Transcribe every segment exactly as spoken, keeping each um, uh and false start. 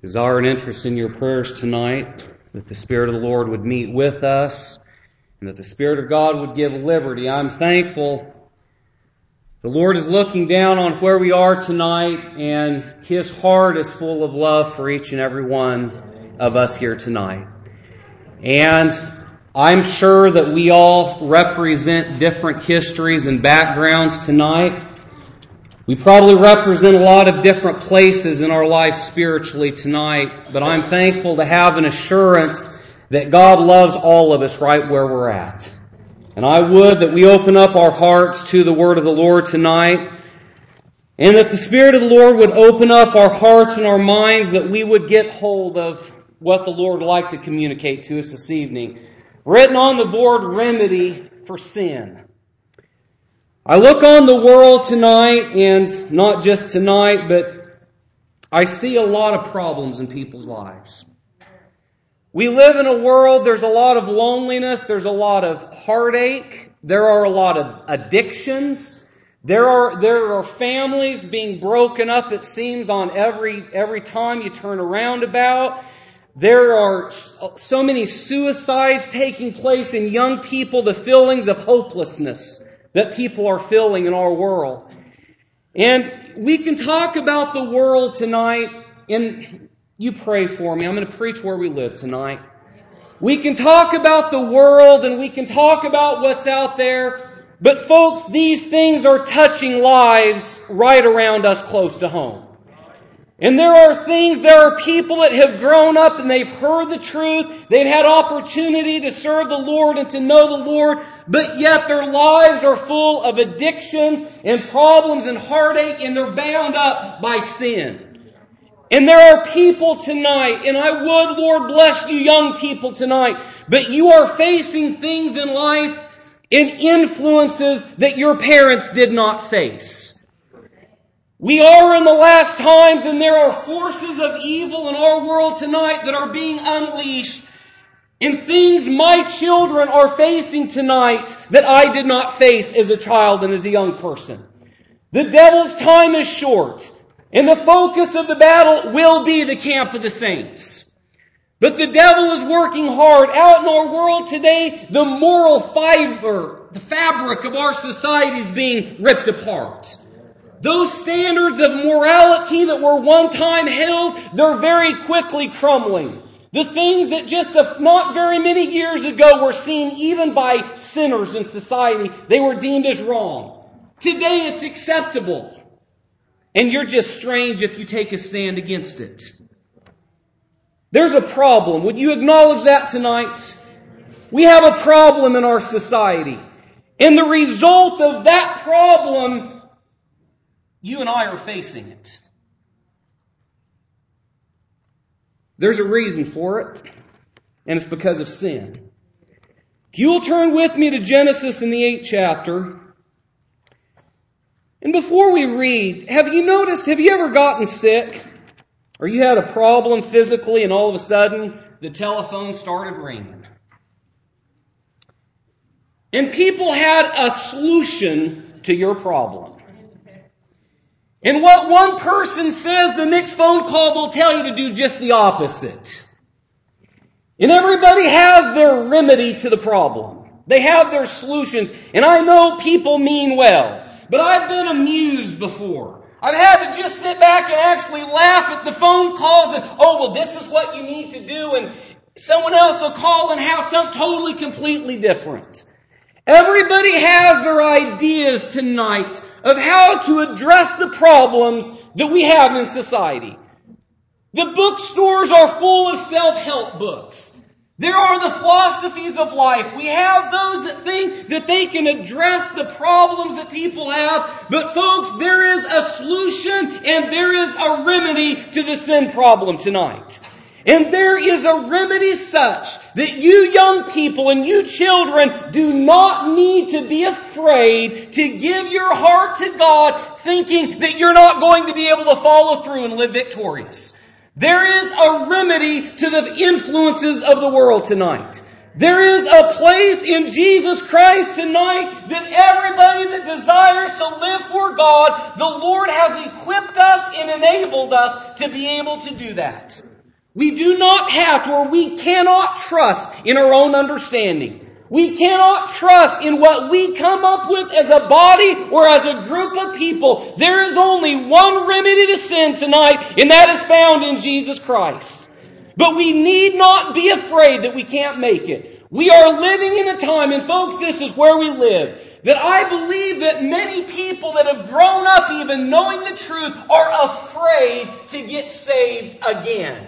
desire and interest in your prayers tonight, that the Spirit of the Lord would meet with us, and that the Spirit of God would give liberty. I'm thankful the Lord is looking down on where we are tonight, and His heart is full of love for each and every one of us here tonight. And I'm sure that we all represent different histories and backgrounds tonight. We probably represent a lot of different places in our life spiritually tonight, but I'm thankful to have an assurance that God loves all of us right where we're at. And I would that we open up our hearts to the Word of the Lord tonight, and that the Spirit of the Lord would open up our hearts and our minds, that we would get hold of what the Lord would like to communicate to us this evening. Written on the board, remedy for sin. I look on the world tonight, and not just tonight, but I see a lot of problems in people's lives. We live in a world, there's a lot of loneliness, there's a lot of heartache, there are a lot of addictions, there are there are families being broken up, it seems, on every every time you turn around about. There are so many suicides taking place in young people, the feelings of hopelessness that people are feeling in our world. And we can talk about the world tonight, and you pray for me. I'm going to preach where we live tonight. We can talk about the world and we can talk about what's out there, but folks, these things are touching lives right around us close to home. And there are things, there are people that have grown up and they've heard the truth, they've had opportunity to serve the Lord and to know the Lord, but yet their lives are full of addictions and problems and heartache, and they're bound up by sin. And there are people tonight, and I would, Lord, bless you young people tonight, but you are facing things in life and influences that your parents did not face. We are in the last times, and there are forces of evil in our world tonight that are being unleashed, and things my children are facing tonight that I did not face as a child and as a young person. The devil's time is short. And the focus of the battle will be the camp of the saints. But the devil is working hard. Out in our world today, the moral fiber, the fabric of our society is being ripped apart. Those standards of morality that were one time held, they're very quickly crumbling. The things that just not very many years ago were seen even by sinners in society, they were deemed as wrong. Today it's acceptable. And you're just strange if you take a stand against it. There's a problem. Would you acknowledge that tonight? We have a problem in our society. And the result of that problem, you and I are facing it. There's a reason for it, and it's because of sin. If you will turn with me to Genesis in the eighth chapter. And before we read, have you noticed, have you ever gotten sick? Or you had a problem physically and all of a sudden the telephone started ringing? And people had a solution to your problem. And what one person says, the next phone call will tell you to do just the opposite. And everybody has their remedy to the problem. They have their solutions. And I know people mean well. But I've been amused before. I've had to just sit back and actually laugh at the phone calls and, oh, well, this is what you need to do. And someone else will call and have something totally, completely different. Everybody has their ideas tonight of how to address the problems that we have in society. The bookstores are full of self-help books. There are the philosophies of life. We have those that think that they can address the problems that people have. But folks, there is a solution and there is a remedy to the sin problem tonight. And there is a remedy such that you young people and you children do not need to be afraid to give your heart to God, thinking that you're not going to be able to follow through and live victorious. There is a remedy to the influences of the world tonight. There is a place in Jesus Christ tonight that everybody that desires to live for God, the Lord has equipped us and enabled us to be able to do that. We do not have to, or we cannot trust in our own understanding. We cannot trust in what we come up with as a body or as a group of people. There is only one remedy to sin tonight, and that is found in Jesus Christ. But we need not be afraid that we can't make it. We are living in a time, and folks, this is where we live, that I believe that many people that have grown up even knowing the truth are afraid to get saved again.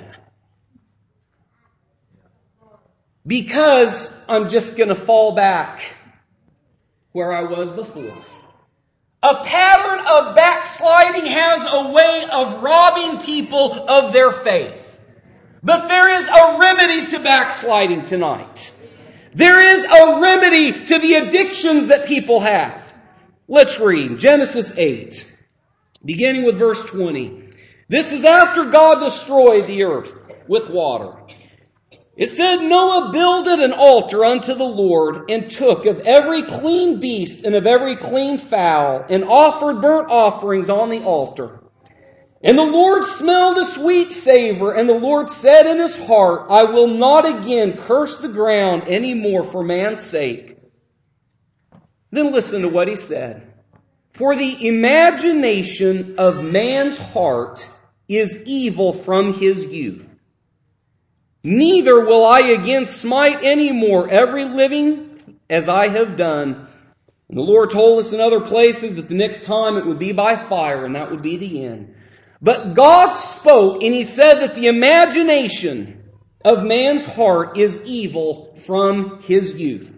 Because I'm just going to fall back where I was before. A pattern of backsliding has a way of robbing people of their faith. But there is a remedy to backsliding tonight. There is a remedy to the addictions that people have. Let's read Genesis eight, beginning with verse twenty. This is after God destroyed the earth with water. It said, Noah builded an altar unto the Lord, and took of every clean beast and of every clean fowl, and offered burnt offerings on the altar. And the Lord smelled a sweet savor, and the Lord said in his heart, I will not again curse the ground any more for man's sake. Then listen to what he said. For the imagination of man's heart is evil from his youth. Neither will I again smite any more every living as I have done. And the Lord told us in other places that the next time it would be by fire, and that would be the end. But God spoke, and He said that the imagination of man's heart is evil from his youth.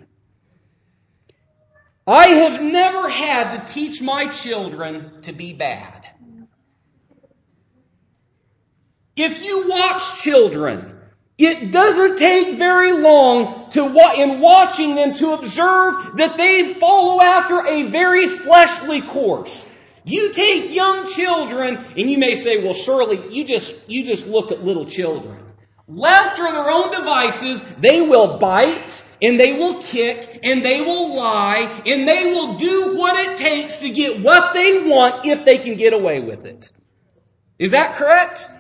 I have never had to teach my children to be bad. If you watch children, it doesn't take very long to in watching them to observe that they follow after a very fleshly course. You take young children, and you may say, well, surely you just, you just look at little children. Left to their own devices, they will bite, and they will kick, and they will lie, and they will do what it takes to get what they want if they can get away with it. Is that correct?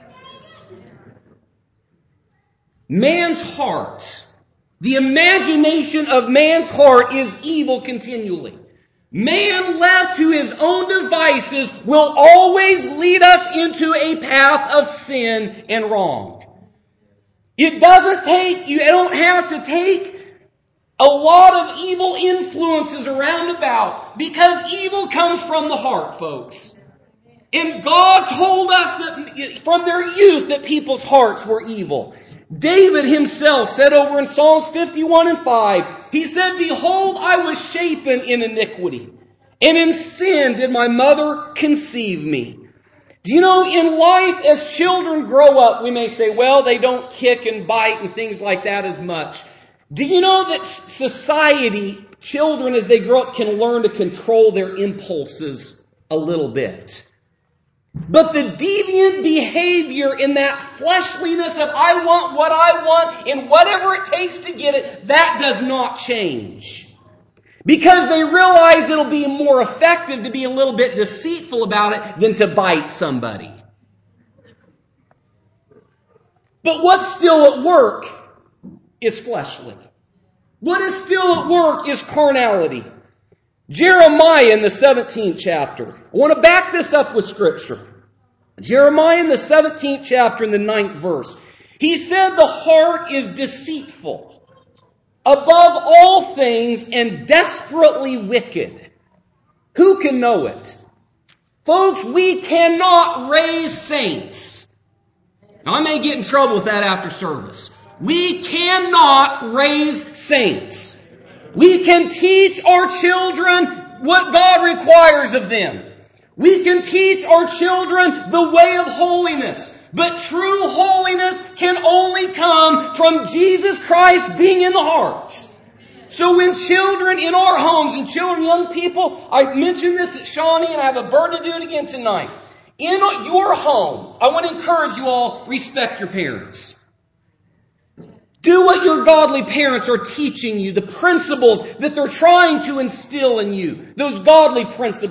Man's heart, the imagination of man's heart is evil continually. Man left to his own devices will always lead us into a path of sin and wrong. It doesn't take, you don't have to take a lot of evil influences around about, because evil comes from the heart, folks. And God told us that from their youth that people's hearts were evil. David himself said over in Psalms fifty-one and five, he said, Behold, I was shapen in iniquity, and in sin did my mother conceive me. Do you know, in life, as children grow up, we may say, well, they don't kick and bite and things like that as much. Do you know that society, children as they grow up, can learn to control their impulses a little bit? But the deviant behavior in that fleshliness of I want what I want and whatever it takes to get it, that does not change. Because they realize it'll be more effective to be a little bit deceitful about it than to bite somebody. But what's still at work is fleshly. What is still at work is carnality. Jeremiah in the seventeenth chapter. I want to back this up with Scripture. Jeremiah in the seventeenth chapter in the ninth verse. He said the heart is deceitful above all things and desperately wicked. Who can know it? Folks, we cannot raise saints. Now, I may get in trouble with that after service. We cannot raise saints. We can teach our children what God requires of them. We can teach our children the way of holiness. But true holiness can only come from Jesus Christ being in the heart. So when children in our homes and children, young people, I mentioned this at Shawnee and I have a burden to do it again tonight. In your home, I want to encourage you all, respect your parents. Do what your godly parents are teaching you, the principles that they're trying to instill in you, those godly principles.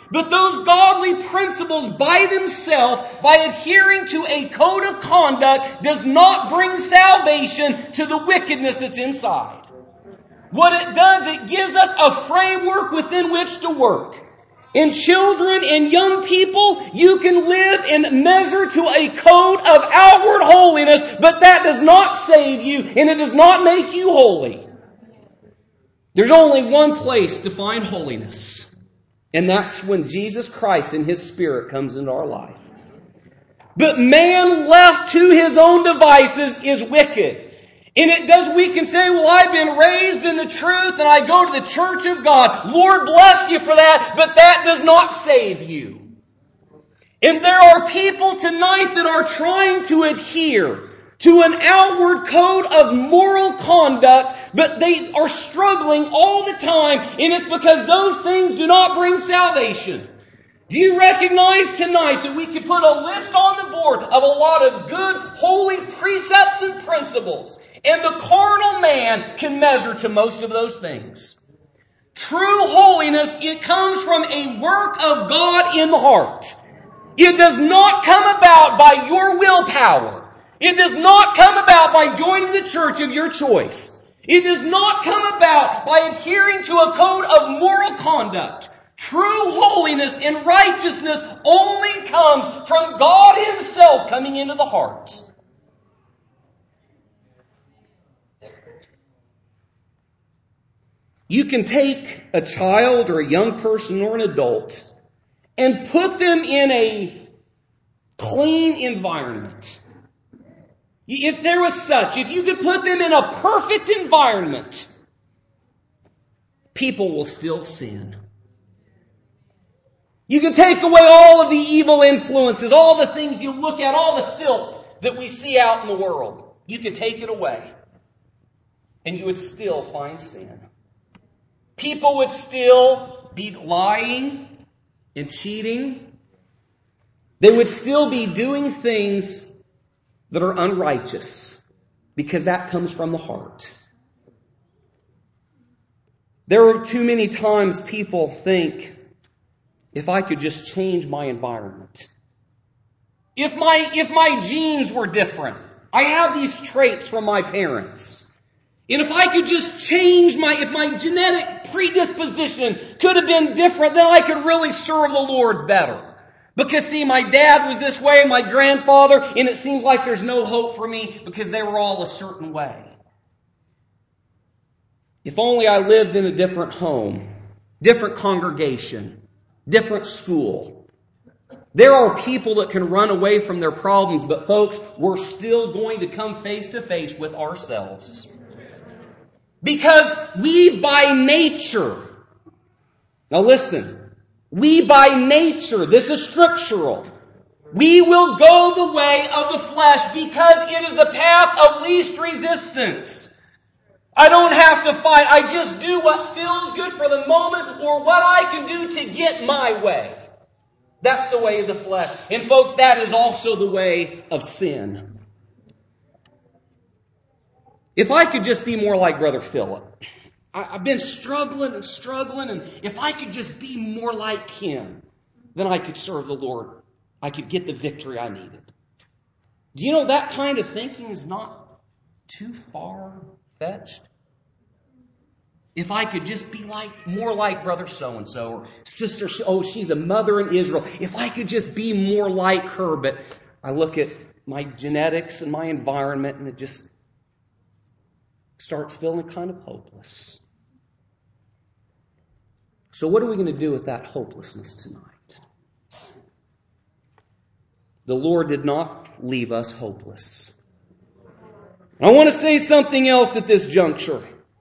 But those godly principles by themselves, by adhering to a code of conduct, does not bring salvation to the wickedness that's inside. What it does, it gives us a framework within which to work. In children and young people, you can live and measure to a code of outward holiness, but that does not save you and it does not make you holy. There's only one place to find holiness, and that's when Jesus Christ and His Spirit comes into our life. But man left to his own devices is wicked. And it does, we can say, well, I've been raised in the truth and I go to the church of God. Lord bless you for that, but that does not save you. And there are people tonight that are trying to adhere to an outward code of moral conduct, but they are struggling all the time, and it's because those things do not bring salvation. Do you recognize tonight that we could put a list on the board of a lot of good, holy precepts and principles, and the carnal man can measure to most of those things? True holiness, it comes from a work of God in the heart. It does not come about by your willpower. It does not come about by joining the church of your choice. It does not come about by adhering to a code of moral conduct. True holiness and righteousness only comes from God Himself coming into the heart. You can take a child or a young person or an adult and put them in a clean environment. If there was such, if you could put them in a perfect environment, people will still sin. You can take away all of the evil influences, all the things you look at, all the filth that we see out in the world. You can take it away, and you would still find sin. People would still be lying and cheating. They would still be doing things that are unrighteous, because that comes from the heart. There are too many times people think, if I could just change my environment. If my, if my genes were different. I have these traits from my parents. And if I could just change my, if my genetic predisposition could have been different, then I could really serve the Lord better. Because see, my dad was this way, my grandfather, and it seems like there's no hope for me because they were all a certain way. If only I lived in a different home, different congregation, different school. There are people that can run away from their problems, but folks, we're still going to come face to face with ourselves. Because we by nature, now listen, we by nature, this is scriptural, we will go the way of the flesh because it is the path of least resistance. I don't have to fight. I just do what feels good for the moment or what I can do to get my way. That's the way of the flesh. And folks, that is also the way of sin. If I could just be more like Brother Philip. I've been struggling and struggling, and if I could just be more like him, then I could serve the Lord. I could get the victory I needed. Do you know that kind of thinking is not too far-fetched? If I could just be like more like Brother so-and-so or Sister, oh, she's a mother in Israel. If I could just be more like her, but I look at my genetics and my environment and it just starts feeling kind of hopeless. So what are we going to do with that hopelessness tonight? The Lord did not leave us hopeless. I want to say something else at this juncture.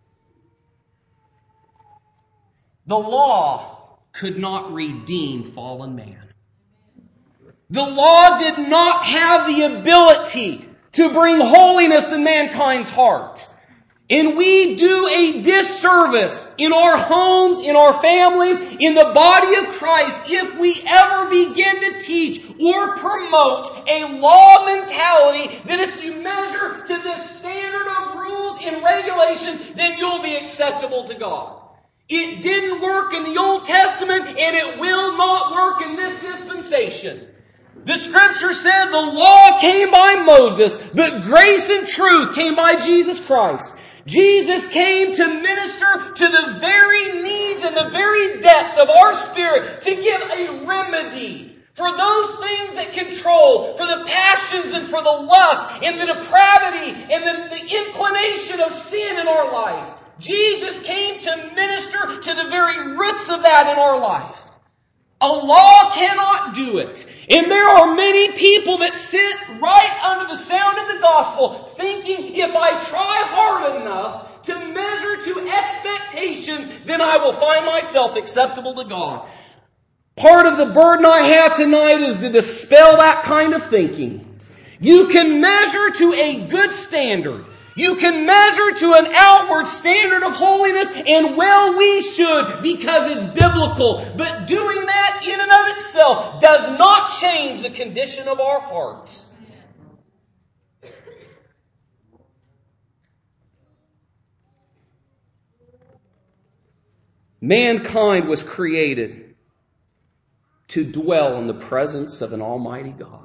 The law could not redeem fallen man. The law did not have the ability to bring holiness in mankind's heart. And we do a disservice in our homes, in our families, in the body of Christ if we ever begin to teach or promote a law mentality that if you measure to this standard of rules and regulations, then you'll be acceptable to God. It didn't work in the Old Testament, and it will not work in this dispensation. The Scripture said the law came by Moses, but grace and truth came by Jesus Christ. Jesus came to minister to the very needs and the very depths of our spirit, to give a remedy for those things that control, for the passions and for the lust and the depravity and the, the inclination of sin in our life. Jesus came to minister to the very roots of that in our life. A law cannot do it. And there are many people that sit right under the sound of the gospel thinking, if I try hard enough to measure to expectations, then I will find myself acceptable to God. Part of the burden I have tonight is to dispel that kind of thinking. You can measure to a good standard. You can measure to an outward standard of holiness, and well we should, because it's biblical. But doing that in and of itself does not change the condition of our hearts. Mankind was created to dwell in the presence of an almighty God.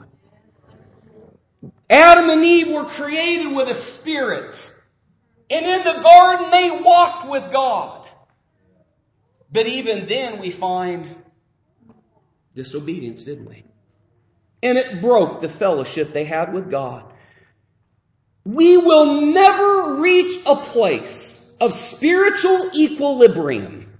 Adam and Eve were created with a spirit. And in the garden they walked with God. But even then we find disobedience, didn't we? And it broke the fellowship they had with God. We will never reach a place of spiritual equilibrium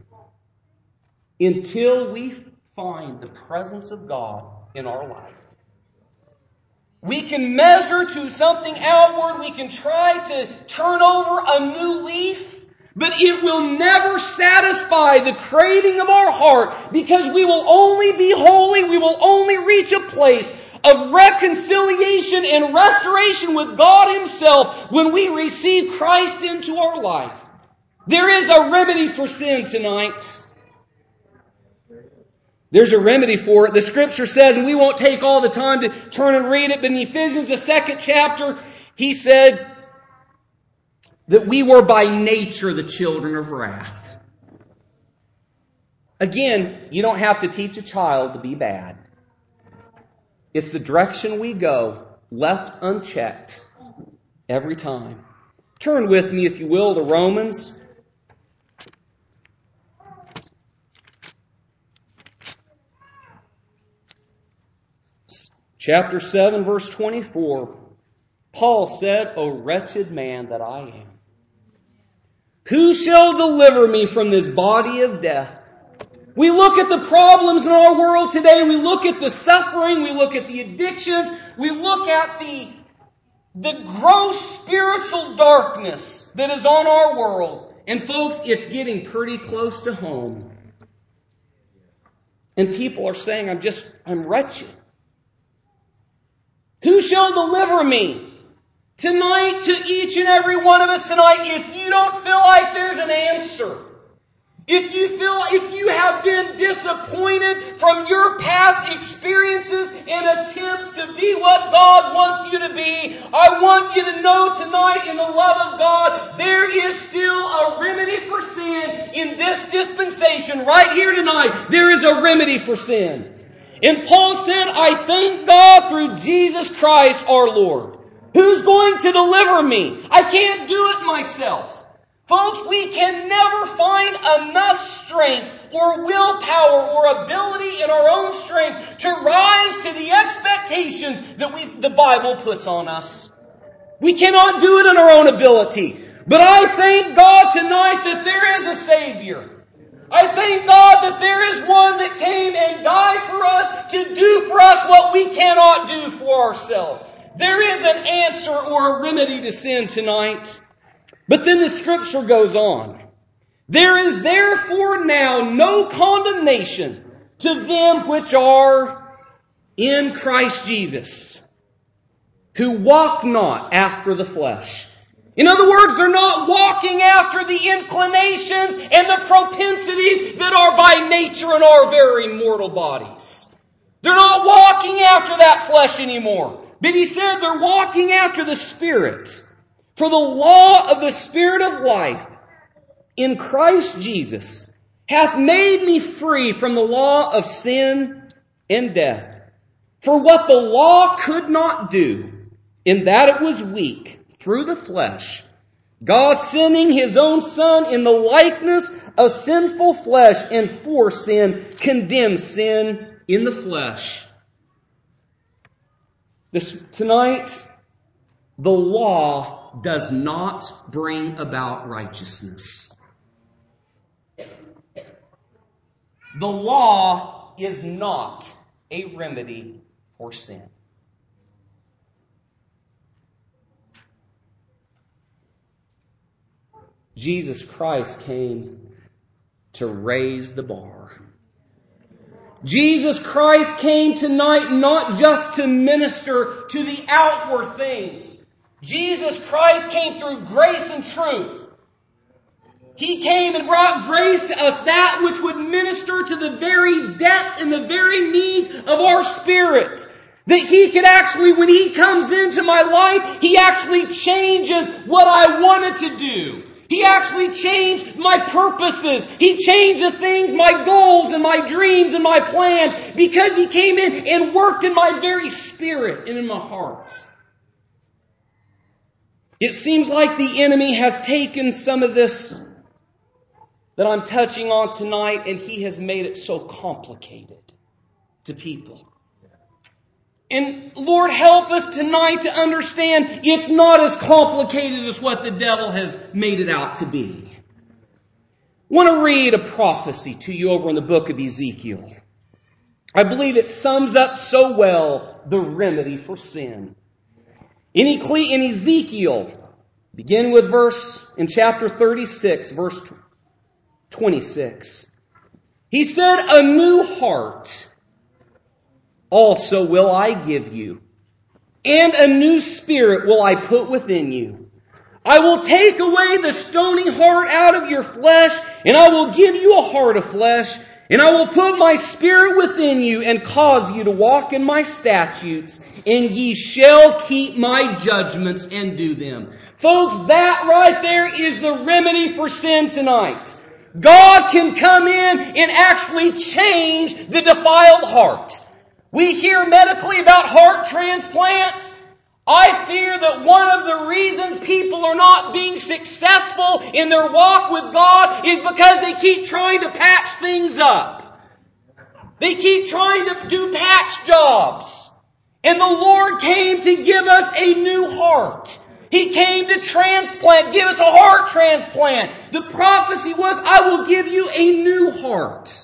until we find the presence of God in our life. We can measure to something outward. We can try to turn over a new leaf. But it will never satisfy the craving of our heart, because we will only be holy. We will only reach a place of reconciliation and restoration with God Himself when we receive Christ into our life. There is a remedy for sin tonight. There's a remedy for it. The Scripture says, and we won't take all the time to turn and read it, but in Ephesians, the second chapter, he said that we were by nature the children of wrath. Again, you don't have to teach a child to be bad. It's the direction we go, left unchecked, every time. Turn with me, if you will, to Romans. Chapter seven, verse twenty-four. Paul said, O wretched man that I am, who shall deliver me from this body of death? We look at the problems in our world today. We look at the suffering. We look at the addictions. We look at the, the gross spiritual darkness that is on our world. And folks, it's getting pretty close to home. And people are saying, I'm just, I'm wretched. Who shall deliver me? Tonight, to each and every one of us tonight, if you don't feel like there's an answer, if you feel, if you have been disappointed from your past experiences and attempts to be what God wants you to be, I want you to know tonight, in the love of God, there is still a remedy for sin in this dispensation. Right here tonight, there is a remedy for sin. And Paul said, I thank God through Jesus Christ our Lord. Who's going to deliver me? I can't do it myself. Folks, we can never find enough strength or willpower or ability in our own strength to rise to the expectations that we, the Bible puts on us. We cannot do it in our own ability. But I thank God tonight that there is a Savior. I thank God that there is one that came and died for us to do for us what we cannot do for ourselves. There is an answer or a remedy to sin tonight. But then the Scripture goes on. There is therefore now no condemnation to them which are in Christ Jesus, who walk not after the flesh. In other words, they're not walking after the inclinations and the propensities that are by nature in our very mortal bodies. They're not walking after that flesh anymore. But he said they're walking after the Spirit. For the law of the Spirit of life in Christ Jesus hath made me free from the law of sin and death. For what the law could not do, in that it was weak through the flesh, God sending His own Son in the likeness of sinful flesh, and for sin condemned sin in the flesh. This, tonight, the law does not bring about righteousness. The law is not a remedy for sin. Jesus Christ came to raise the bar. Jesus Christ came tonight not just to minister to the outward things. Jesus Christ came through grace and truth. He came and brought grace to us, that which would minister to the very depth and the very needs of our spirit. That He could actually, when He comes into my life, He actually changes what I wanted to do. He actually changed my purposes. He changed the things, my goals and my dreams and my plans, because He came in and worked in my very spirit and in my heart. It seems like the enemy has taken some of this that I'm touching on tonight, and he has made it so complicated to people. And Lord, help us tonight to understand it's not as complicated as what the devil has made it out to be. I want to read a prophecy to you over in the book of Ezekiel. I believe it sums up so well the remedy for sin. In Ezekiel, begin with verse in chapter thirty-six, verse twenty-six. He said, "A new heart also will I give you, and a new spirit will I put within you. I will take away the stony heart out of your flesh, and I will give you a heart of flesh, and I will put my spirit within you, and cause you to walk in my statutes, and ye shall keep my judgments and do them." Folks, that right there is the remedy for sin tonight. God can come in and actually change the defiled heart. We hear medically about heart transplants. I fear that one of the reasons people are not being successful in their walk with God is because they keep trying to patch things up. They keep trying to do patch jobs. And the Lord came to give us a new heart. He came to transplant, give us a heart transplant. The prophecy was, I will give you a new heart.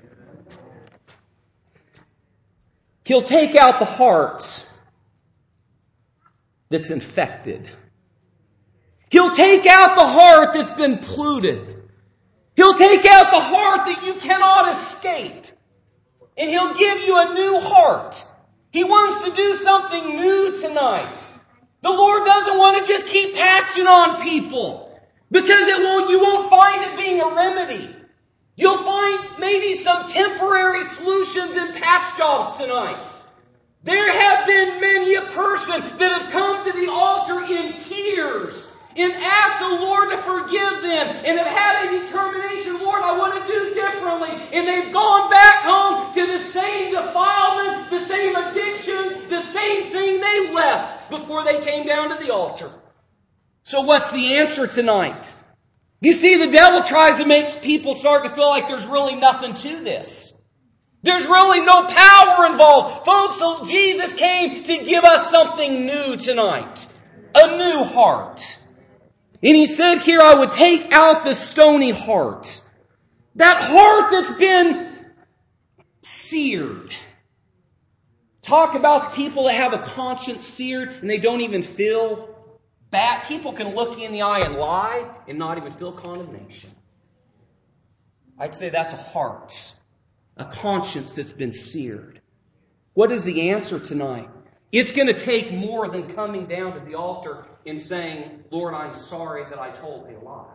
He'll take out the heart that's infected. He'll take out the heart that's been polluted. He'll take out the heart that you cannot escape. And He'll give you a new heart. He wants to do something new tonight. The Lord doesn't want to just keep patching on people, because it won't, you won't find it being a remedy. You'll find maybe some temporary solutions in patch jobs tonight. There have been many a person that have come to the altar in tears and asked the Lord to forgive them, and have had a determination, Lord, I want to do differently. And they've gone back home to the same defilement, the same addictions, the same thing they left before they came down to the altar. So what's the answer tonight? You see, the devil tries to make people start to feel like there's really nothing to this. There's really no power involved. Folks, so Jesus came to give us something new tonight. A new heart. And He said here, I would take out the stony heart. That heart that's been seared. Talk about people that have a conscience seared and they don't even feel bad. People can look you in the eye and lie and not even feel condemnation. I'd say that's a heart. A conscience that's been seared. What is the answer tonight? It's going to take more than coming down to the altar and saying, Lord, I'm sorry that I told a lie.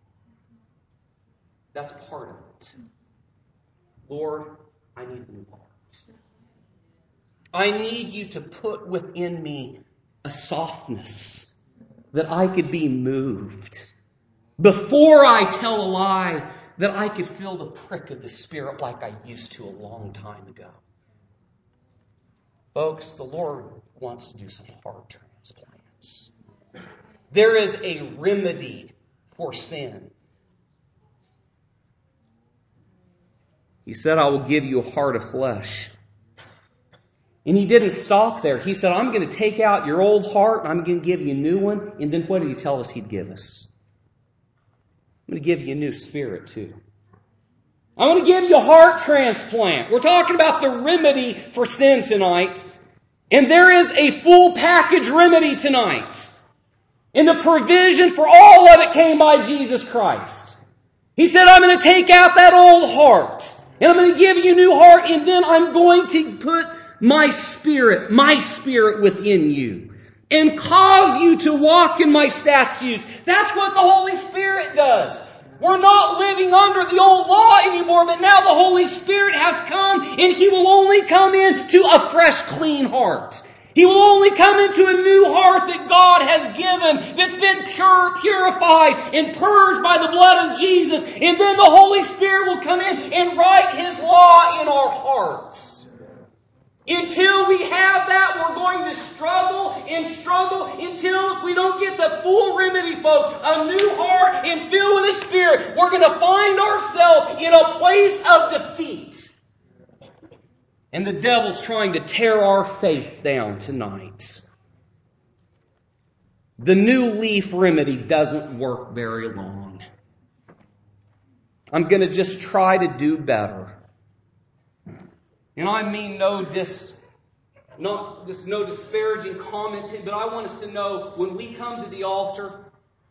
That's part of it. Lord, I need a new heart. I need you to put within me a softness that I could be moved. Before I tell a lie, that I could feel the prick of the Spirit like I used to a long time ago. Folks, the Lord wants to do some heart transplants. There is a remedy for sin. He said, I will give you a heart of flesh. And He didn't stop there. He said, I'm going to take out your old heart and I'm going to give you a new one. And then what did He tell us He'd give us? I'm going to give you a new spirit too. I'm going to give you a heart transplant. We're talking about the remedy for sin tonight. And there is a full package remedy tonight. And the provision for all of it came by Jesus Christ. He said, I'm going to take out that old heart. And I'm going to give you a new heart. And then I'm going to put my spirit, my spirit within you. And cause you to walk in my statutes. That's what the Holy Spirit does. We're not living under the old law anymore, but now the Holy Spirit has come and He will only come into a fresh, clean heart. He will only come into a new heart that God has given, that's been pure, purified and purged by the blood of Jesus. And then the Holy Spirit will come in and write His law in our hearts. Until we have that, we're going to struggle and struggle until if we don't get the full remedy, folks, a new heart and filled with the Spirit, we're going to find ourselves in a place of defeat. And the devil's trying to tear our faith down tonight. The new leaf remedy doesn't work very long. I'm going to just try to do better. And I mean no dis, not this no disparaging comment, but I want us to know when we come to the altar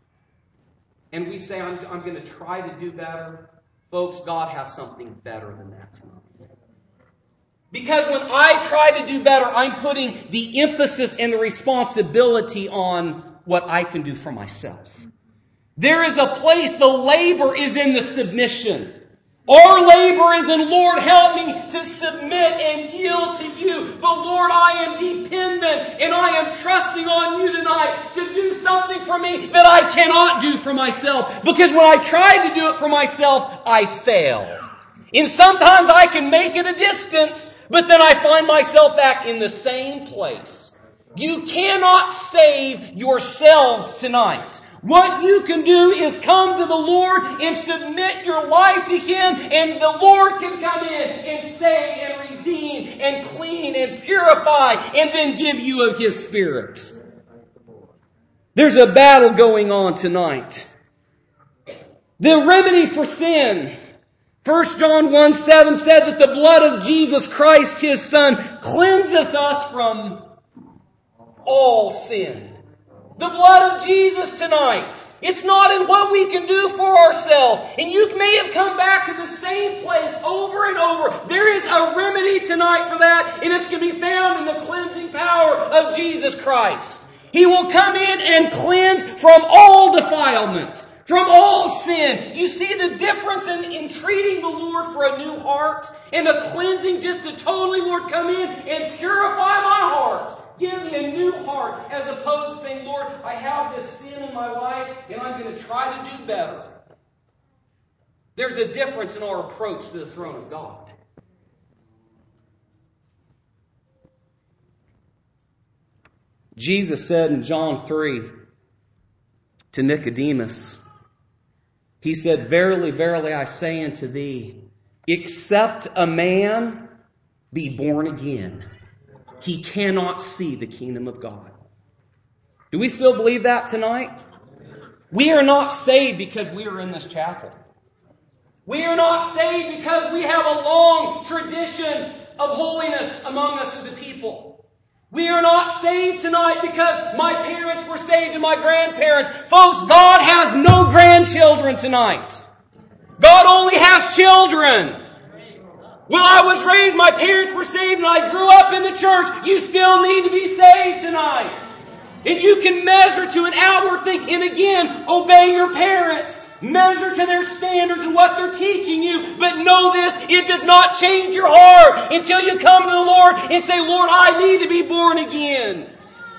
and we say, I'm, I'm going to try to do better, folks, God has something better than that tonight. Because when I try to do better, I'm putting the emphasis and the responsibility on what I can do for myself. There is a place, the labor is in the submission. Our labor is in, Lord, help me to submit and yield to you. But Lord, I am dependent and I am trusting on you tonight to do something for me that I cannot do for myself. Because when I try to do it for myself, I fail. And sometimes I can make it a distance, but then I find myself back in the same place. You cannot save yourselves tonight. What you can do is come to the Lord and submit your life to Him, and the Lord can come in and save and redeem and clean and purify and then give you of His Spirit. There's a battle going on tonight. The remedy for sin. First John one seven said that the blood of Jesus Christ, His Son, cleanseth us from all sin. The blood of Jesus tonight. It's not in what we can do for ourselves. And you may have come back to the same place over and over. There is a remedy tonight for that, and it's going to be found in the cleansing power of Jesus Christ. He will come in and cleanse from all defilement, from all sin. You see the difference in, in treating the Lord for a new heart and a cleansing, just to totally, Lord, come in and purify my heart. Give me a new heart, as opposed to saying, Lord, I have this sin in my life and I'm going to try to do better. There's a difference in our approach to the throne of God. Jesus said in John three to Nicodemus, He said, Verily, verily, I say unto thee, except a man be born again, he cannot see the kingdom of God. Do we still believe that tonight? We are not saved because we are in this chapel. We are not saved because we have a long tradition of holiness among us as a people. We are not saved tonight because my parents were saved and my grandparents. Folks, God has no grandchildren tonight. God only has children. Well, I was raised, my parents were saved, and I grew up in the church. You still need to be saved tonight. And you can measure to an outward thing. And again, obey your parents. Measure to their standards and what they're teaching you. But know this, it does not change your heart until you come to the Lord and say, Lord, I need to be born again.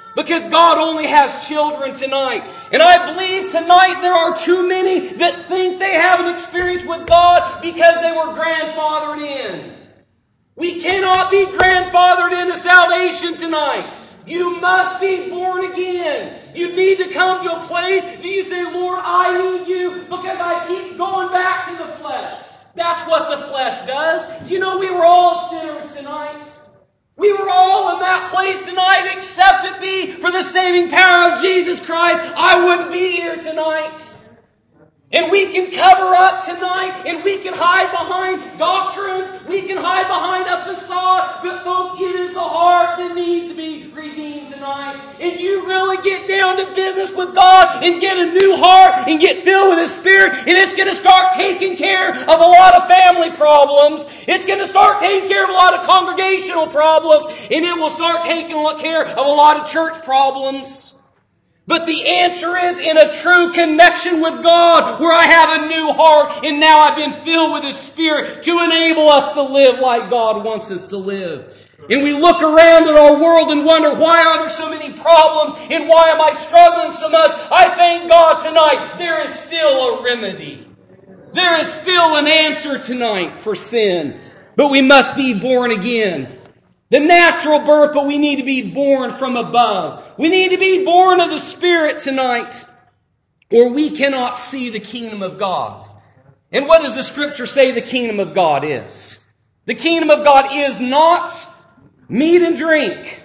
Because God only has children tonight. And I believe tonight there are too many that think they have an experience with God because they were grandfathered in. We cannot be grandfathered into salvation tonight. You must be born again. You need to come to a place that you say, Lord, I need you because I keep going back to the flesh. That's what the flesh does. You know, we were all sinners tonight. We were all in that place tonight, except it be for the saving power of Jesus Christ. I wouldn't be here tonight. And we can cover up tonight, and we can hide behind doctrines, we can hide behind a facade, but folks, it is the heart that needs to be redeemed tonight. And you really get down to business with God and get a new heart and get filled with His Spirit, and it's going to start taking care of a lot of family problems. It's going to start taking care of a lot of congregational problems, and it will start taking care of a lot of church problems. But the answer is in a true connection with God, where I have a new heart and now I've been filled with His Spirit to enable us to live like God wants us to live. And we look around at our world and wonder, why are there so many problems and why am I struggling so much? I thank God tonight there is still a remedy. There is still an answer tonight for sin. But we must be born again. The natural birth, but we need to be born from above. We need to be born of the Spirit tonight, or we cannot see the kingdom of God. And what does the Scripture say the kingdom of God is? The kingdom of God is not meat and drink,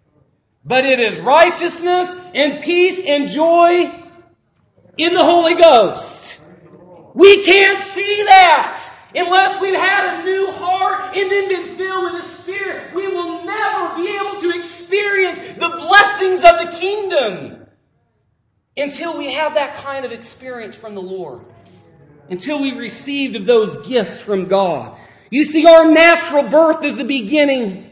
but it is righteousness and peace and joy in the Holy Ghost. We can't see that unless we've had a new heart and then been filled with the Spirit. We will never be able to experience the blessings of the kingdom until we have that kind of experience from the Lord. Until we received of those gifts from God. You see, our natural birth is the beginning.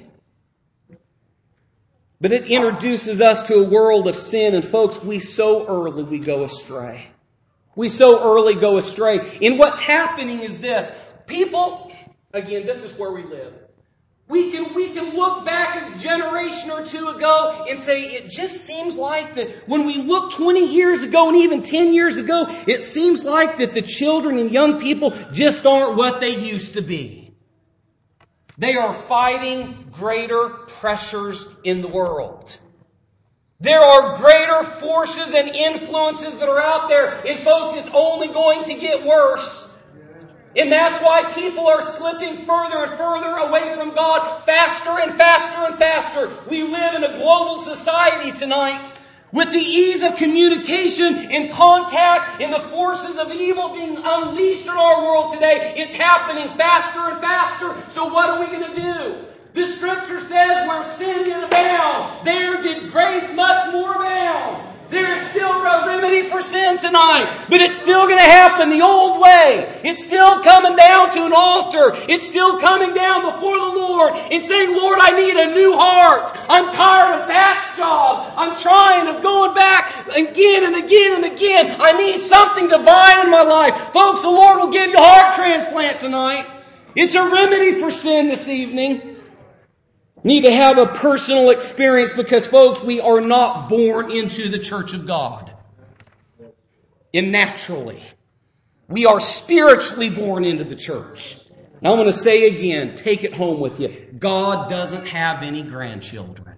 But it introduces us to a world of sin. And folks, we so early we go astray. We so early go astray. And what's happening is this. People, again, this is where we live. We can, we can look back a generation or two ago and say, it just seems like that when we look twenty years ago and even ten years ago, it seems like that the children and young people just aren't what they used to be. They are fighting greater pressures in the world. There are greater forces and influences that are out there. And folks, it's only going to get worse. And that's why people are slipping further and further away from God faster and faster and faster. We live in a global society tonight with the ease of communication and contact and the forces of evil being unleashed in our world today. It's happening faster and faster. So what are we going to do? The Scripture says where sin did abound, there did grace much more abound. There is still a remedy for sin tonight, but it's still going to happen the old way. It's still coming down to an altar. It's still coming down before the Lord and saying, Lord, I need a new heart. I'm tired of patch jobs. I'm trying of going back again and again and again. I need something divine in my life. Folks, the Lord will give you a heart transplant tonight. It's a remedy for sin this evening. Need to have a personal experience because, folks, we are not born into the church of God. And naturally. We are spiritually born into the church. Now I'm going to say again, take it home with you. God doesn't have any grandchildren.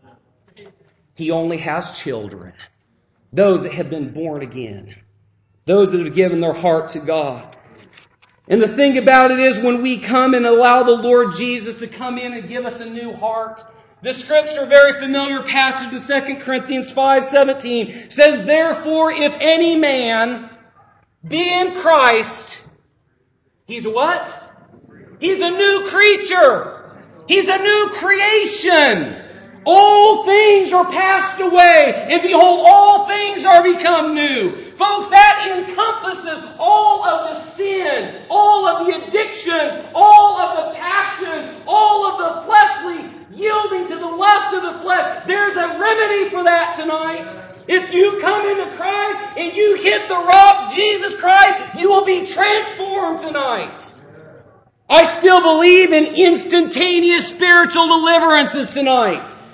He only has children. Those that have been born again. Those that have given their heart to God. And the thing about it is when we come and allow the Lord Jesus to come in and give us a new heart, the Scripture, very familiar passage in Second Corinthians five seventeen says, therefore, if any man be in Christ, he's a what? He's a new creature. He's a new creation. All things are passed away, and behold, all things are become new. Folks, that encompasses all of the sin, all of the addictions, all of the passions, all of the fleshly yielding to the lust of the flesh. There's a remedy for that tonight. If you come into Christ and you hit the rock, Jesus Christ, you will be transformed tonight. I still believe in instantaneous spiritual deliverances tonight.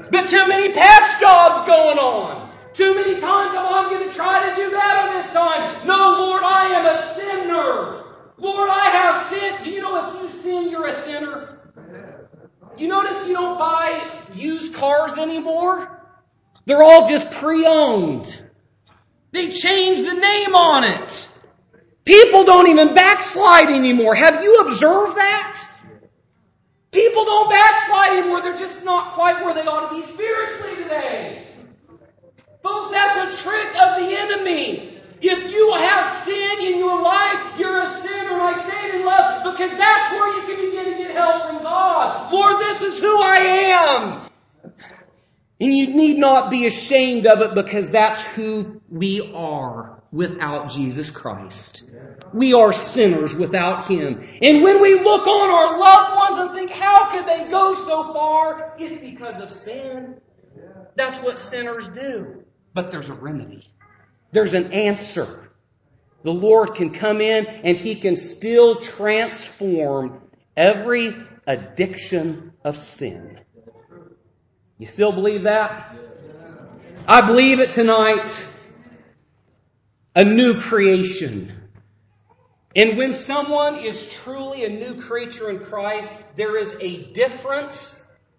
But too many patch jobs going on. Too many times I'm going to try to do better this time. No, Lord, I am a sinner. Lord, I have sinned. Do you know if you sin, you're a sinner? You notice you don't buy used cars anymore? They're all just pre-owned. They changed the name on it. People don't even backslide anymore. Have you observed that? People don't backslide anymore. They're just not quite where they ought to be spiritually today. Folks, that's a trick of the enemy. If you have sin in your life, you're a sinner, and I say it in love, because that's where you can begin to get help from God. Lord, this is who I am. And you need not be ashamed of it, because that's who we are without Jesus Christ. We are sinners without Him. And when we look on our loved ones and think, how could they go so far? It's because of sin. That's what sinners do. But there's a remedy. There's an answer. The Lord can come in and He can still transform every addiction of sin. You still believe that? I believe it tonight. A new creation. And when someone is truly a new creature in Christ, there is a difference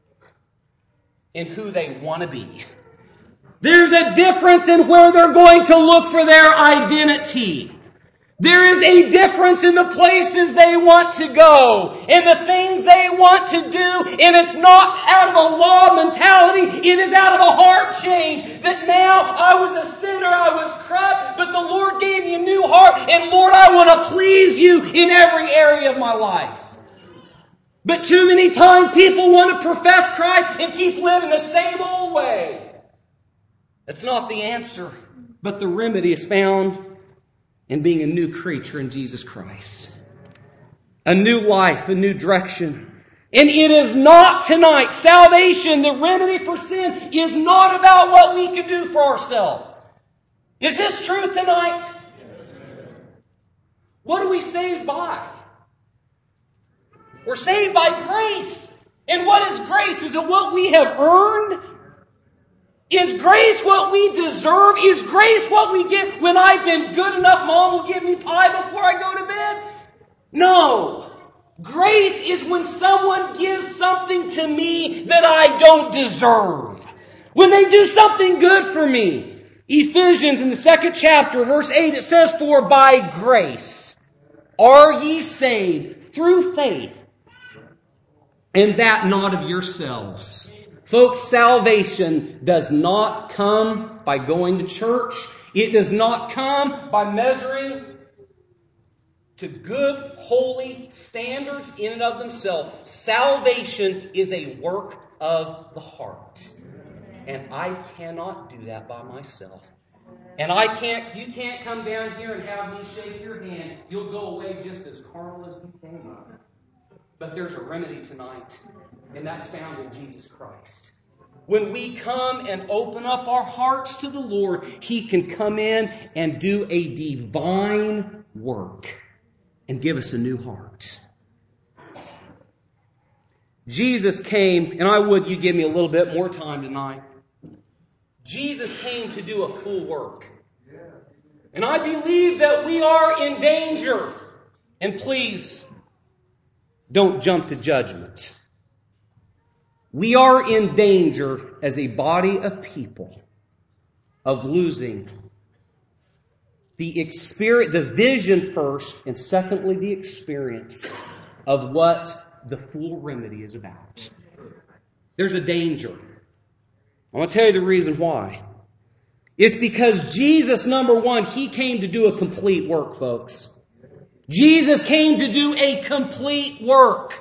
in who they want to be. There's a difference in where they're going to look for their identity. There is a difference in the places they want to go and the things they want to do. And it's not out of a law mentality. It is out of a heart change. That now I was a sinner, I was corrupt, but the Lord gave me a new heart. And Lord, I want to please You in every area of my life. But too many times people want to profess Christ and keep living the same old way. That's not the answer, but the remedy is found in being a new creature in Jesus Christ. A new life, a new direction. And it is not tonight, salvation, the remedy for sin, is not about what we can do for ourselves. Is this true tonight? What are we saved by? We're saved by grace. And what is grace? Is it what we have earned? Is grace what we deserve? Is grace what we get when I've been good enough? Mom will give me pie before I go to bed? No. Grace is when someone gives something to me that I don't deserve. When they do something good for me. Ephesians in the second chapter, verse eight, it says, "For by grace are ye saved through faith, and that not of yourselves." Folks, salvation does not come by going to church. It does not come by measuring to good, holy standards in and of themselves. Salvation is a work of the heart. And I cannot do that by myself. And I can't, you can't come down here and have me shake your hand. You'll go away just as carnal as you came up. But there's a remedy tonight, and that's found in Jesus Christ. When we come and open up our hearts to the Lord, He can come in and do a divine work and give us a new heart. Jesus came, and I would you give me a little bit more time tonight. Jesus came to do a full work. And I believe that we are in danger. And please, don't jump to judgment. We are in danger as a body of people of losing the experience, the vision first, and secondly, the experience of what the full remedy is about. There's a danger. I want to tell you the reason why. It's because Jesus, number one, He came to do a complete work, folks. Jesus came to do a complete work.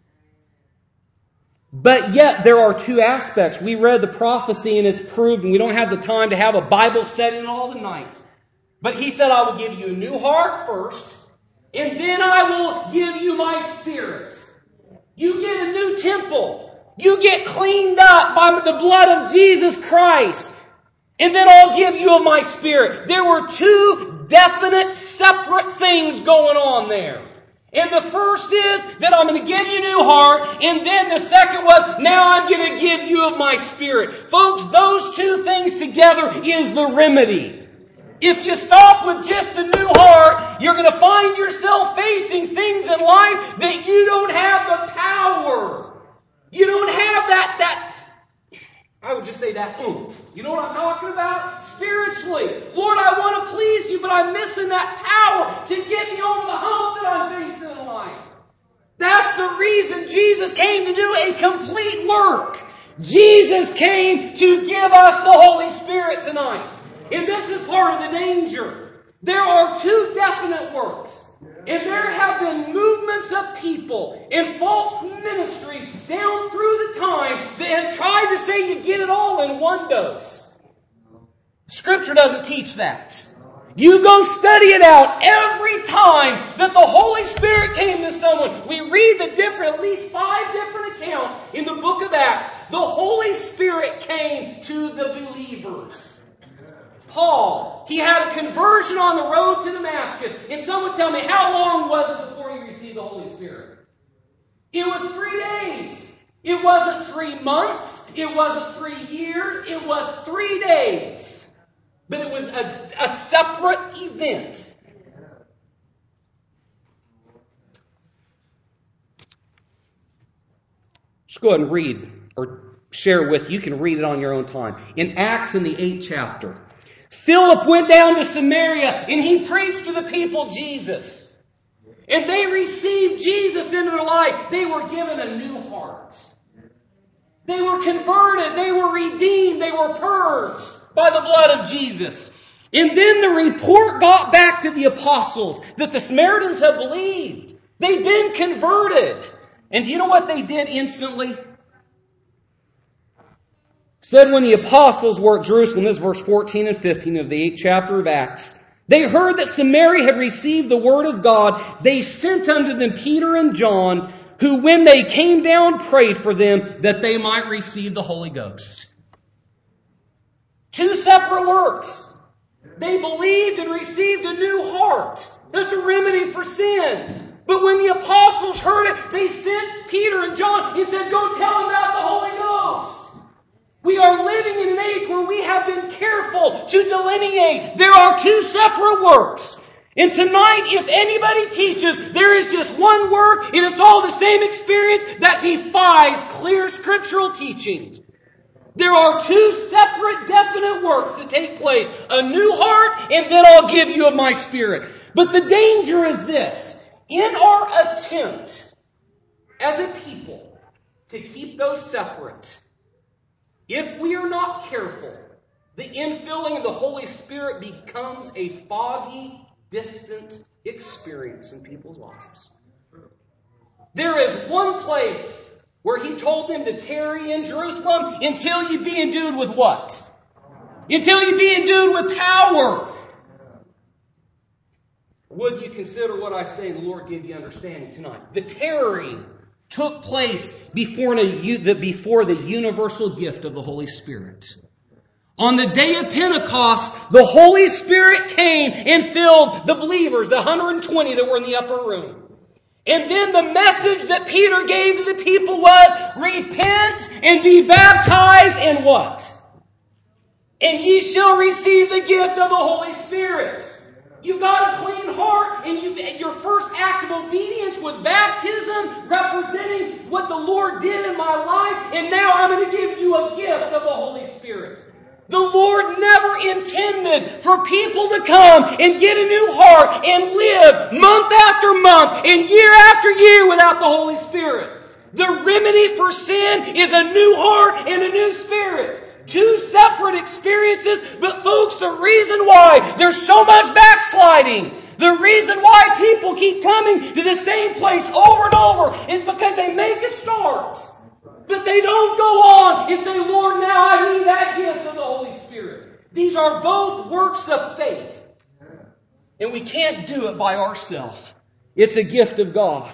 But yet there are two aspects. We read the prophecy and it's proved, and we don't have the time to have a Bible study all the night. But He said, I will give you a new heart first, and then I will give you my Spirit. You get a new temple. You get cleaned up by the blood of Jesus Christ. And then I'll give you of my Spirit. There were two definite, separate things going on there. And the first is that I'm going to give you a new heart. And then the second was, now I'm going to give you of my Spirit. Folks, those two things together is the remedy. If you stop with just the new heart, you're going to find yourself facing things in life that you don't have the power. You don't have that, that, I would just say that oomph. You know what I'm talking about? Spiritually. Lord, I want to please you, but I'm missing that power to get me over the hump that I'm facing in life. That's the reason Jesus came to do a complete work. Jesus came to give us the Holy Spirit tonight. And this is part of the danger. There are two definite works. And there have been movements of people and false ministries down through the time that have tried to say you get it all in one dose. Scripture doesn't teach that. You go study it out every time that the Holy Spirit came to someone. We read the different, at least five different accounts in the book of Acts. The Holy Spirit came to the believers. Paul, he had a conversion on the road to Damascus. And someone tell me, how long was it before he received the Holy Spirit? It was three days. It wasn't three months. It wasn't three years. It was three days. But it was a, a separate event. Just go ahead and read or share with you. You can read it on your own time. In Acts in the eighth chapter. Philip went down to Samaria and he preached to the people Jesus. And they received Jesus into their life. They were given a new heart. They were converted. They were redeemed. They were purged by the blood of Jesus. And then the report got back to the apostles that the Samaritans had believed. They'd been converted. And do you know what they did instantly? Said when the apostles were at Jerusalem, this is verse fourteen and fifteen of the eighth chapter of Acts, they heard that Samaria had received the word of God. They sent unto them Peter and John, who when they came down prayed for them that they might receive the Holy Ghost. Two separate works. They believed and received a new heart. There's a remedy for sin. But when the apostles heard it, they sent Peter and John and said, go tell them about the Holy Ghost. We are living in an age where we have been careful to delineate. There are two separate works. And tonight, if anybody teaches there is just one work and it's all the same experience, that defies clear scriptural teachings. There are two separate definite works that take place. A new heart, and then I'll give you of my Spirit. But the danger is this. In our attempt as a people to keep those separate, if we are not careful, the infilling of the Holy Spirit becomes a foggy, distant experience in people's lives. There is one place where He told them to tarry in Jerusalem until you be endued with what? Until you be endued with power. Would you consider what I say and the Lord give you understanding tonight? The tarrying took place before the, before the universal gift of the Holy Spirit. On the day of Pentecost, the Holy Spirit came and filled the believers, the one hundred twenty that were in the upper room. And then the message that Peter gave to the people was, repent and be baptized in what? And ye shall receive the gift of the Holy Spirit. You've got a clean heart, and you've, your first act of obedience was baptism, representing what the Lord did in my life, and now I'm going to give you a gift of the Holy Spirit. The Lord never intended for people to come and get a new heart and live month after month and year after year without the Holy Spirit. The remedy for sin is a new heart and a new spirit. Two separate experiences, but folks, the reason why there's so much backsliding, the reason why people keep coming to the same place over and over is because they make a start. But they don't go on and say, Lord, now I need that gift of the Holy Spirit. These are both works of faith. And we can't do it by ourselves. It's a gift of God.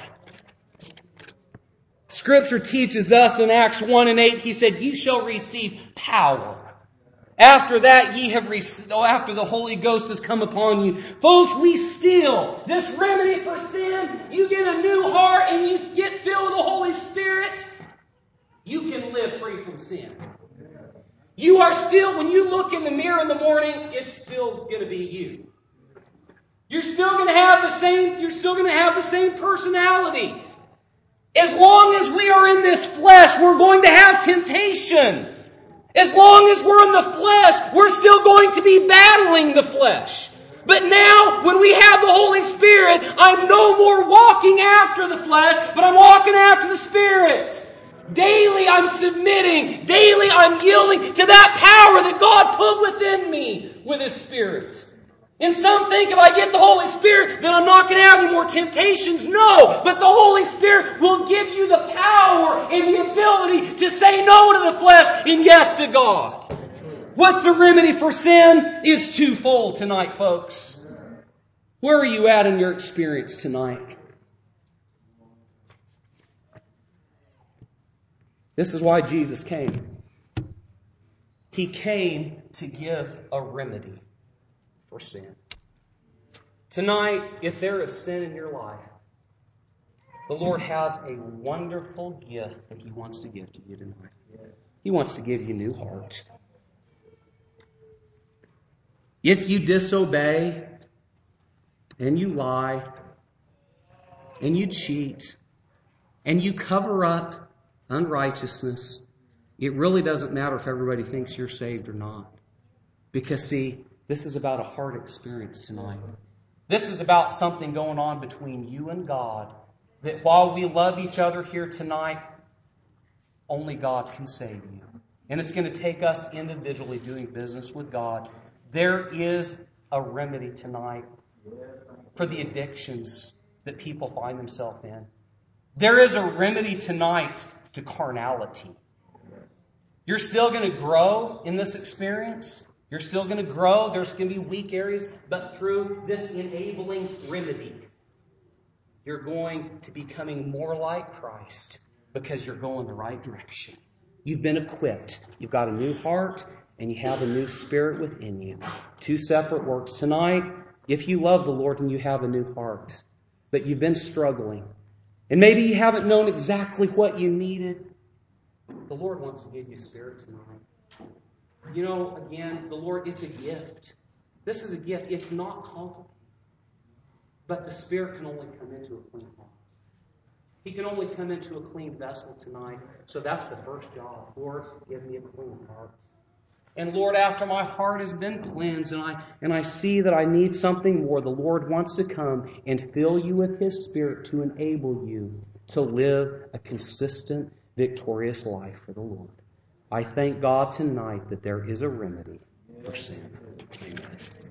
Scripture teaches us in Acts one and eight, He said, you shall receive power. After that, ye have received, after the Holy Ghost has come upon you. Folks, we still, this remedy for sin, you get a new heart and you get filled with the Holy Spirit, you can live free from sin. You are still, when you look in the mirror in the morning, it's still going to be you. You're still going to have the same, you're still going to have the same personality. As long as we are in this flesh, we're going to have temptation. As long as we're in the flesh, we're still going to be battling the flesh. But now, when we have the Holy Spirit, I'm no more walking after the flesh, but I'm walking after the Spirit. Daily I'm submitting. Daily I'm yielding to that power that God put within me with His Spirit. And some think if I get the Holy Spirit, then I'm not going to have any more temptations. No, but the Holy Spirit will give you the power and the ability to say no to the flesh and yes to God. What's the remedy for sin? It's twofold tonight, folks. Where are you at in your experience tonight? This is why Jesus came. He came to give a remedy for sin. Tonight, if there is sin in your life, the Lord has a wonderful gift that He wants to give to you tonight. He wants to give you a new heart. If you disobey, and you lie, and you cheat, and you cover up unrighteousness, it really doesn't matter if everybody thinks you're saved or not. Because, see, this is about a heart experience tonight. This is about something going on between you and God. That while we love each other here tonight, only God can save you. And it's going to take us individually doing business with God. There is a remedy tonight for the addictions that people find themselves in. There is a remedy tonight to carnality. You're still going to grow in this experience. You're still going to grow. There's going to be weak areas. But through this enabling remedy, you're going to be becoming more like Christ because you're going the right direction. You've been equipped. You've got a new heart and you have a new spirit within you. Two separate works. Tonight, if you love the Lord and you have a new heart, but you've been struggling, and maybe you haven't known exactly what you needed, the Lord wants to give you spirit tonight. You know, again, the Lord, it's a gift. This is a gift. It's not complicated. But the Spirit can only come into a clean heart. He can only come into a clean vessel tonight. So that's the first job. Lord, give me a clean heart. And Lord, after my heart has been cleansed and I and I see that I need something more, the Lord wants to come and fill you with His Spirit to enable you to live a consistent, victorious life for the Lord. I thank God tonight that there is a remedy for sin. Amen.